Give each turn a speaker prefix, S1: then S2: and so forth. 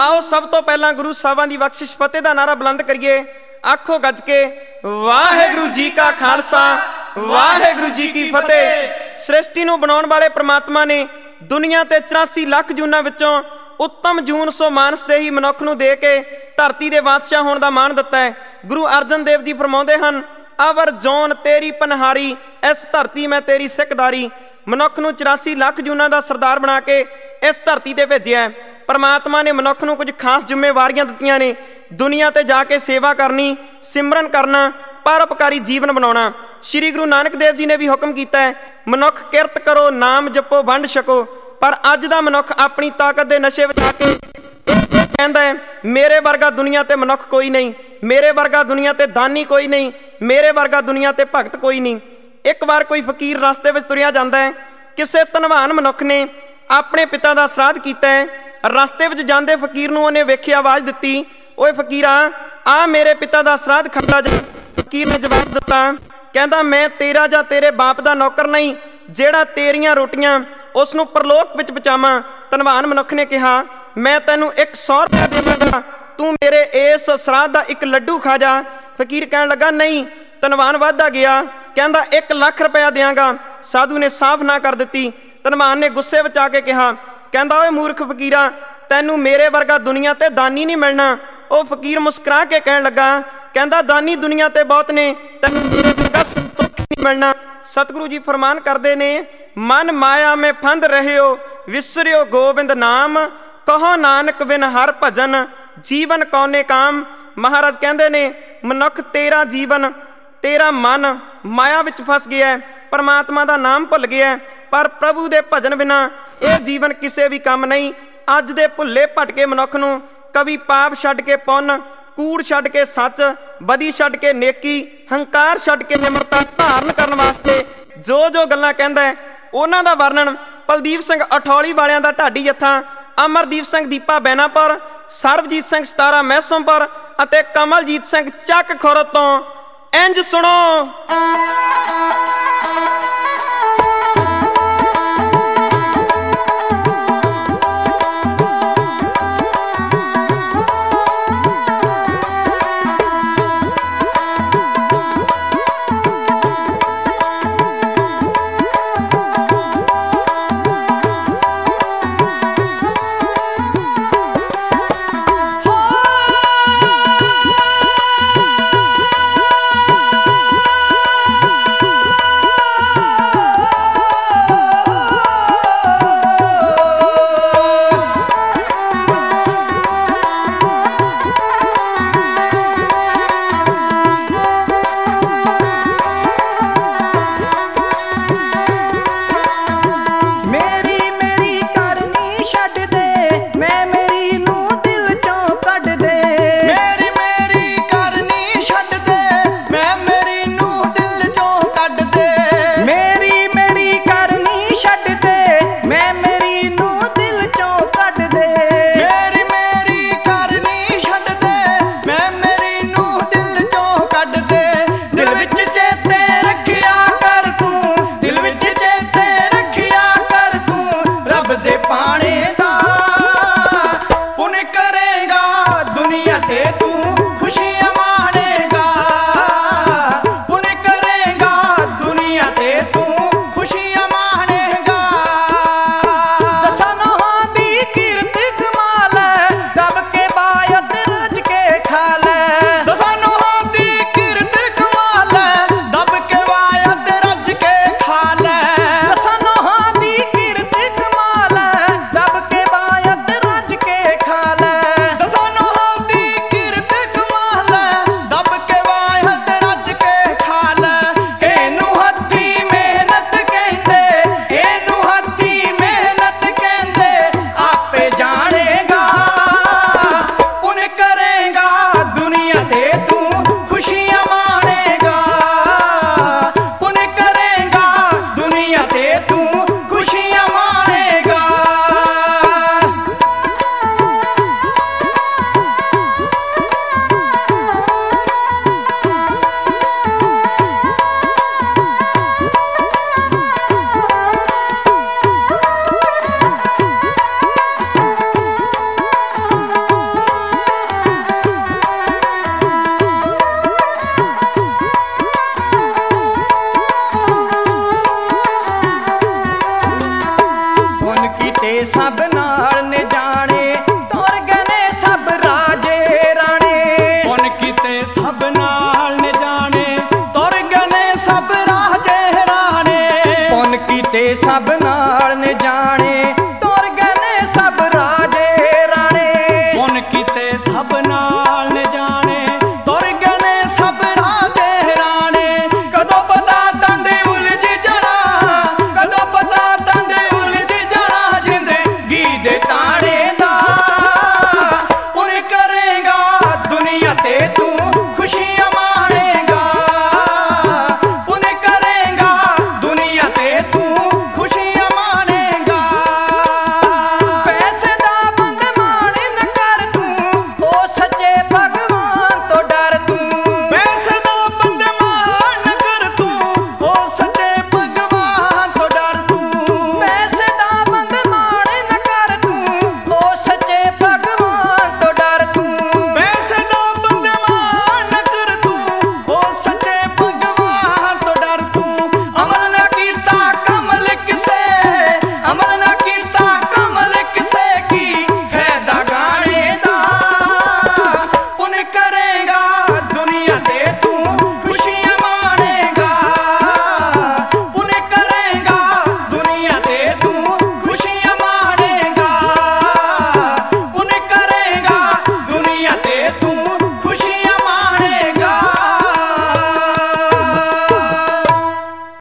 S1: आओ सब तो पहला गुरु साहबां दी बख्शिश फतेह दा नारा बुलंद करिए। आखो गज के वाहेगुरु जी का खालसा वाहेगुरु जी की फतेह। सृष्टि नूं बनाउण वाले परमात्मा ने दुनिया ते 84 लाख जूनां विचों उत्तम जून सो मानस दे ही मनुख नूं दे के धरती दे बादशाह होण दा मान दिता है। गुरु अर्जन देव जी फरमाउंदे हन, अवर जौन तेरी पनहारी इस धरती मैं तेरी सिखदारी। मनुख नूं 84 लाख जूनां दा सरदार बना के इस धरती ते भेजिया। परमात्मा ने मनुख नूं कुछ खास जिम्मेवारियां दित्तियां ने, दुनिया ते जाके सेवा करनी, सिमरन करना, परोपकारी जीवन बनाउणा। श्री गुरु नानक देव जी ने भी हुक्म कीता है, मनुख किरत करो, नाम जपो, वंड छको। पर अज दा मनुख अपनी ताकत दे नशे विच आके कहंदा है, मेरे वर्गा दुनिया ते मनुख कोई नहीं, मेरे वर्गा दुनिया ते दानी कोई नहीं, मेरे वर्गा दुनिया ते भगत कोई नहीं। एक बार कोई फकीर रस्ते विच तुरिया जांदा है, किसे धनवान मनुख ने अपने पिता दा श्राद्ध कीता है। रस्ते विच जांदे फकीर नूं उहने वेखी आवाज़ दित्ती, ओए फकीरा आ मेरे पिता दा श्राद्ध खा जा। फकीर ने जवाब दिता, कहंदा मैं तेरा जां तेरे बाप दा नौकर नहीं जेड़ा तेरियां रोटियां उस नूं परलोक विच पहुंचावां। धनवान मनुख ने कहा, मैं तैनूं 100 रुपया देवांगा, तू मेरे इस श्राद्ध दा एक लड्डू खा जा। फकीर कहण लगा, नहीं। धनवान वधदा गया, कहंदा 1 लाख रुपया देंगा। साधु ने साफ ना कर दित्ती। धनवान ने गुस्से विच आके कहा, कहंदा ओए मूर्ख फकीरा, तैनूं मेरे वर्गा दुनिया ते दानी नहीं मिलना। ਉਹ फकीर मुस्कुरा के कहण लगा, कहंदा दानी दुनिया ते बहुत ने, तैनूं मेरे वर्गा सुख नहीं मिलना। सतगुरु जी फरमान करदे ने, मन माया में फंद रहे हो, विसरियो गोबिंद नाम, कहो नानक बिन हर भजन, जीवन कौने काम। महाराज कहंदे ने, मनुख तेरा जीवन, तेरा मन माया विच फस गया है, परमात्मा दा नाम भुल गया है, पर प्रभु दे भजन बिना यह जीवन किसी भी काम नहीं। अज दे भुल्ले भटके मनुख नूं कभी पाप छड्ड के पुन, कूड़ छड्ड के सच, बदी छड्ड के नेकी, हंकार छड्ड के निमरता धारण करन वास्ते जो जो गल्लां कहंदा है उन्हां दा वर्णन बलदीप सिंह अठौली वालियां दा ढाडी जत्था, अमरदीप सिंह दीपा बैनापुर, सरबजीत सिंह 17 मैसोंपुर अते कमलजीत सिंह ਚੱਕ ਖੁਰ ਤੋਂ इंज सुनो।
S2: ਤੇ ਸਭ ਨਾਲ ਨੇ